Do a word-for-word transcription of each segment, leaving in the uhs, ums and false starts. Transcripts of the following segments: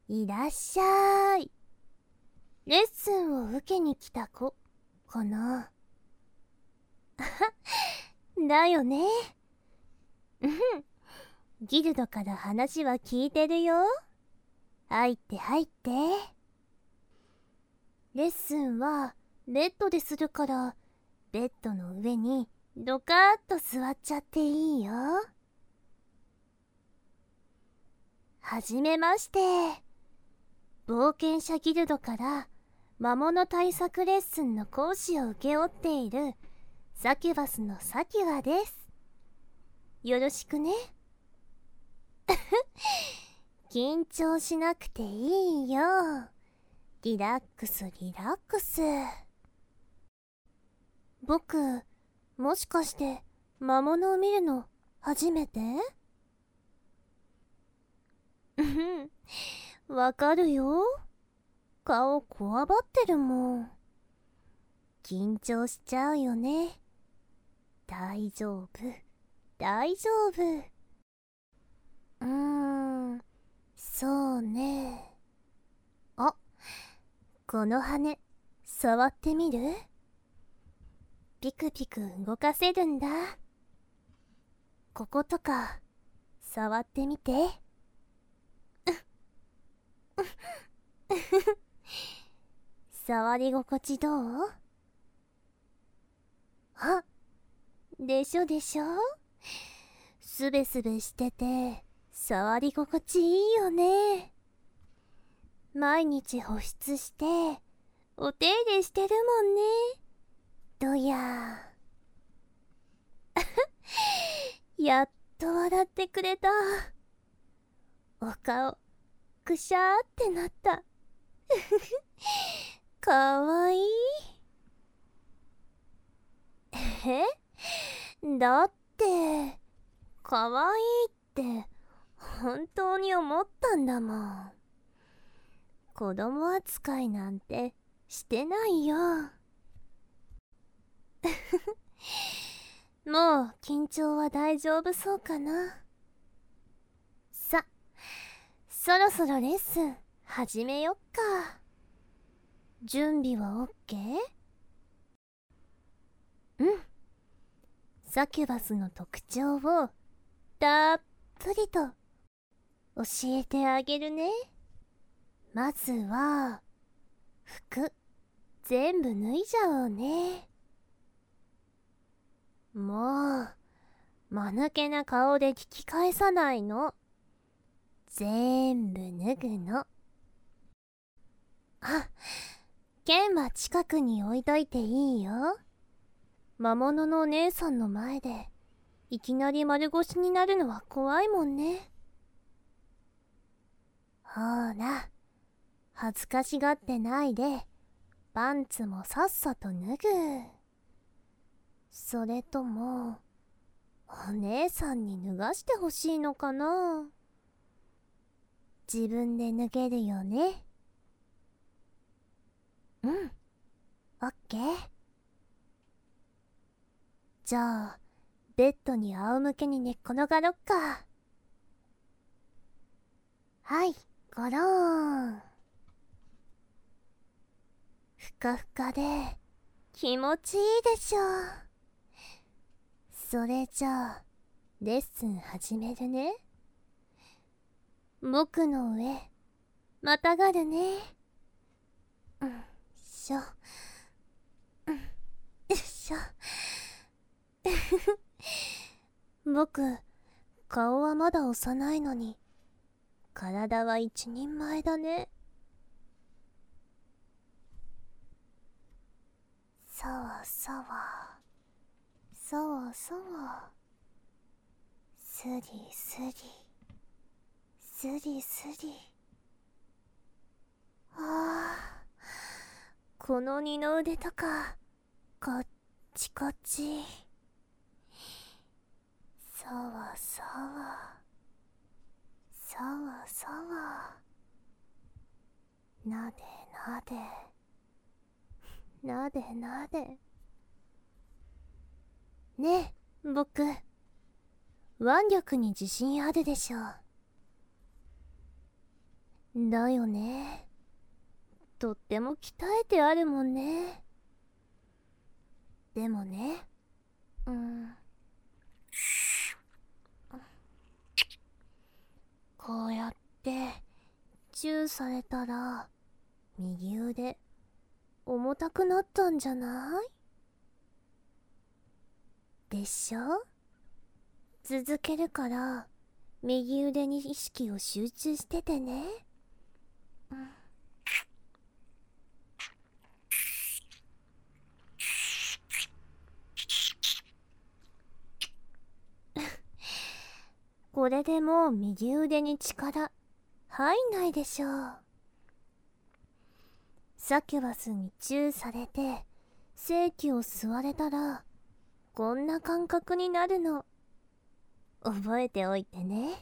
いらっしゃい。レッスンを受けに来た子かな。だよね。うん。ギルドから話は聞いてるよ。入って入って。レッスンはベッドでするから、ベッドの上にドカーッと座っちゃっていいよ。はじめまして。冒険者ギルドから魔物対策レッスンの講師を請け負っているサキュバスのサキュアです。よろしくね。緊張しなくていいよ。リラックスリラックス。僕、もしかして魔物を見るの初めて？うん、わかるよ。顔こわばってるもん。緊張しちゃうよね。大丈夫、大丈夫。うーん、そうね。あ、この羽、触ってみる？ピクピク動かせるんだ。こことか、触ってみて。触り心地どう？あ、でしょでしょ？すべすべしてて触り心地いいよね。毎日保湿してお手入れしてるもんね。どややっと笑ってくれた。お顔くしゃーってなった。かわいい。え？だってかわいいって本当に思ったんだもん。子供扱いなんてしてないよ。もう緊張は大丈夫そうかな。さ、そろそろレッスン始めよっか。準備はオッケー？うん。サキュバスの特徴をたっぷりと教えてあげるね。まずは服全部脱いじゃおうね。もう間抜けな顔で聞き返さないの。全部脱ぐの。あ、剣は近くに置いといていいよ。魔物のお姉さんの前でいきなり丸腰になるのは怖いもんね。ほら、恥ずかしがってないでパンツもさっさと脱ぐ。それともお姉さんに脱がしてほしいのかな。自分で脱げるよね。うん、オッケー。じゃあベッドに仰向けに寝っ転がろっか。はい、ゴローン。ふかふかで気持ちいいでしょ。それじゃあレッスン始めるね。僕の上またがるね。うんしょ、うんよいしょ。僕、顔はまだ幼いのに体は一人前だね。さわさわ、さわさわ、スリスリ、スリスリ。ああ、この二の腕とかこっちこっち。さわさわ、さわさわ、なでなで、なでなで。ねえ、僕、腕力に自信あるでしょ。 だよね。とっても鍛えてあるもんね。でもね、うん、こうやってチューされたら右腕重たくなったんじゃないでしょ。続けるから右腕に意識を集中しててね。うん、これでもう右腕に力入んないでしょう。サキュバスにチューされて正気を吸われたらこんな感覚になるの。覚えておいてね。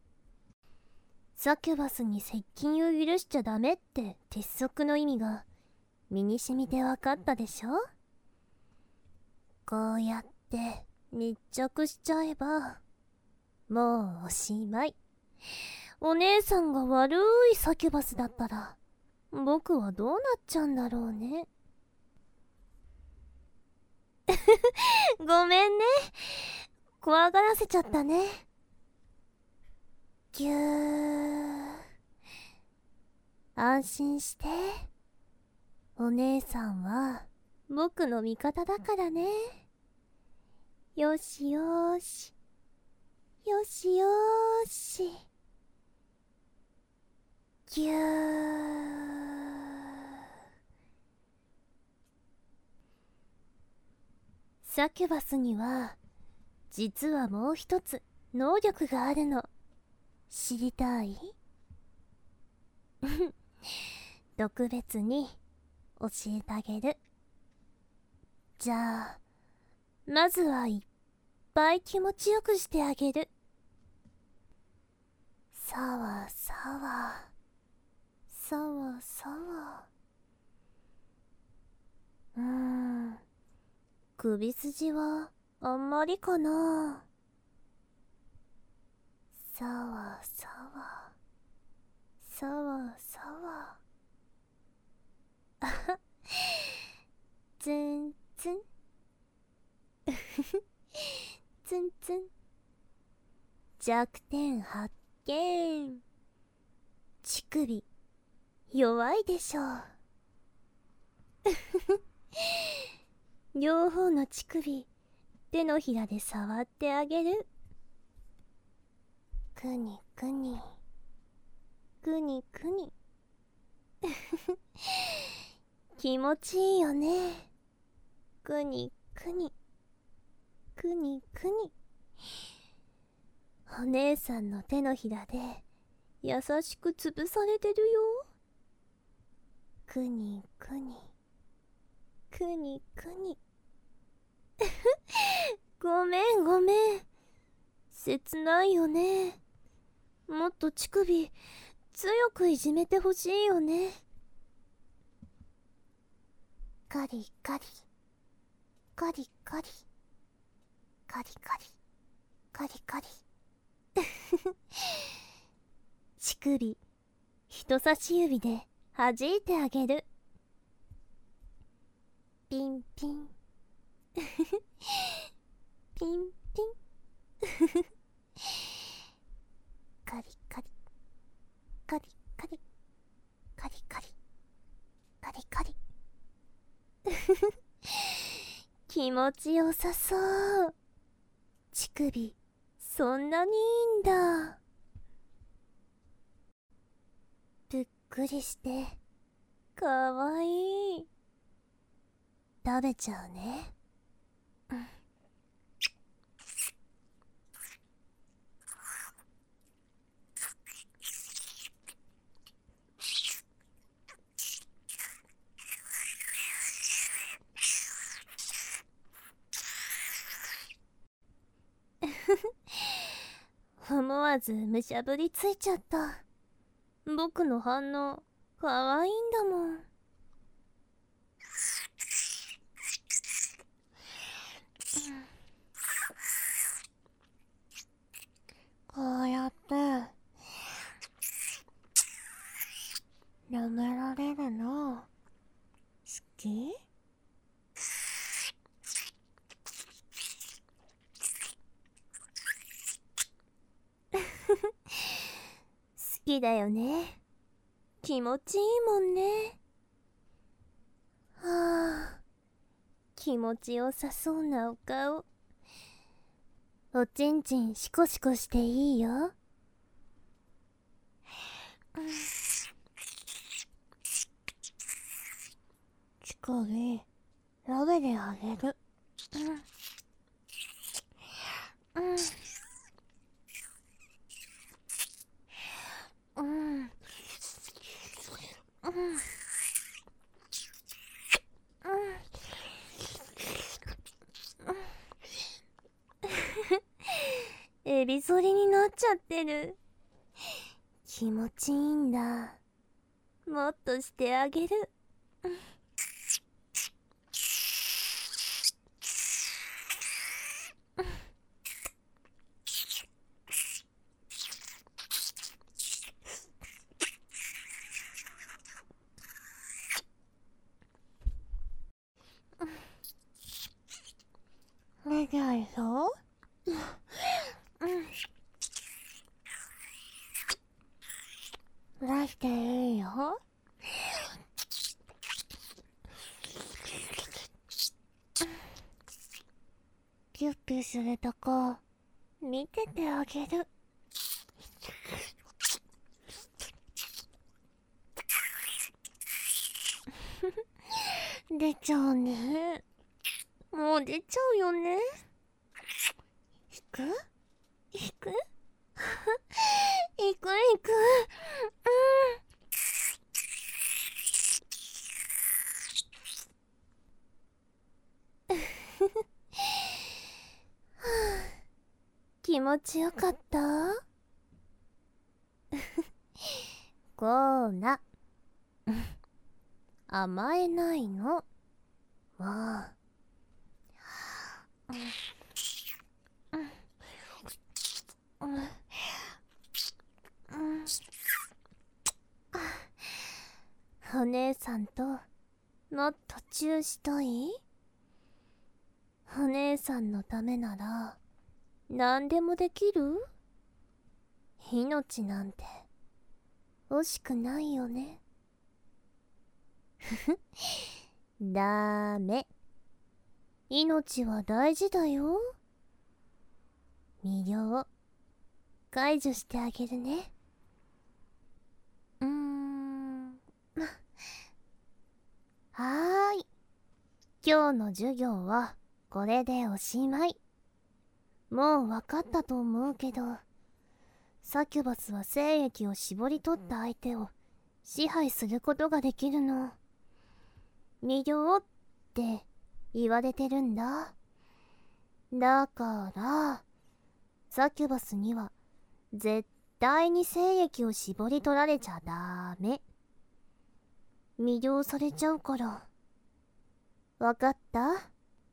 サキュバスに接近を許しちゃダメって鉄則の意味が身に染みて分かったでしょ。こうやって密着しちゃえばもうおしまい。お姉さんが悪いサキュバスだったら僕はどうなっちゃうんだろうね。ごめんね、怖がらせちゃったね。ぎゅー。安心して、お姉さんは僕の味方だからね。よしよーし、よしよーし。ぎゅー。サキュバスには実はもう一つ能力があるの。知りたい？特別に教えてあげる。じゃあまずはいっぱい気持ちよくしてあげる。さわさわさわさわ。うーん、首筋はあんまりかな。さわさわさわさわ。あは、ツンツン。ツンツン。弱点発見。乳首弱いでしょう。両方の乳首手のひらで触ってあげる。くにくにくにくに。気持ちいいよね。くにくにくにくに。お姉さんの手のひらで優しく潰されてるよ。くにくにくにくに。ごめんごめん、切ないよね。もっと乳首強くいじめてほしいよね。カリカリカリカリカリカリカリカリ。乳首人差し指で弾いてあげる。ピンピン。ピンピン。カリカリカリカリカリカリカリカリ。気持ちよさそう。乳首そんなにいいんだ。ぷっくりしてかわいい。食べちゃうね。うん、思わずむしゃぶりついちゃった。僕の反応かわいいんだもん。こうやってきだよね。気持ちいいもんね。はあ、気持ちよさそうなお顔。おちんちんシコシコしていいよ。チコリ、ラベであげる。うん。うん。うん。うん。エビ反りになっちゃってる。気持ちいいんだ。もっとしてあげる。目があるぞ。出していいよ。キュッピュするとこ見ててあげる。出ちゃうね。もう出ちゃうよね。引く引く行く行く。うん気持ちよかったコーラ甘えないのもう。お姉さんともっとチューしたい？お姉さんのためなら何でもできる？命なんて惜しくないよね。ふふダメ。命は大事だよ。魅了解除してあげるね。うーんはーい。今日の授業はこれでおしまい。もう分かったと思うけど、サキュバスは精液を絞り取った相手を支配することができるの。魅了って言われてるんだ。だからサキュバスには絶対に精液を絞り取られちゃダメ。魅了されちゃうから。わかった？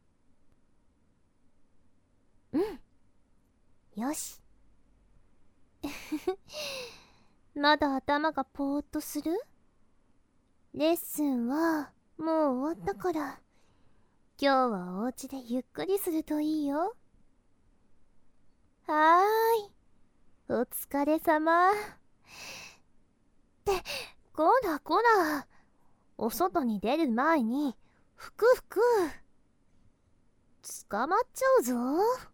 うん。よし。まだ頭がぽーっとする？レッスンはもう終わったから、今日はお家でゆっくりするといいよ。はーい。お疲れ様。って、こらこら。お外に出る前に、ふくふく。捕まっちゃうぞ。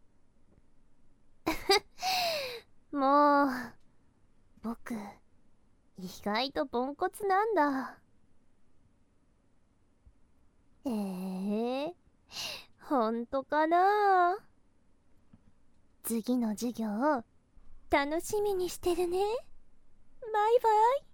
もう、僕、意外とポンコツなんだ。えー、ほんとかな。次の授業、楽しみにしてるね。バイバイ。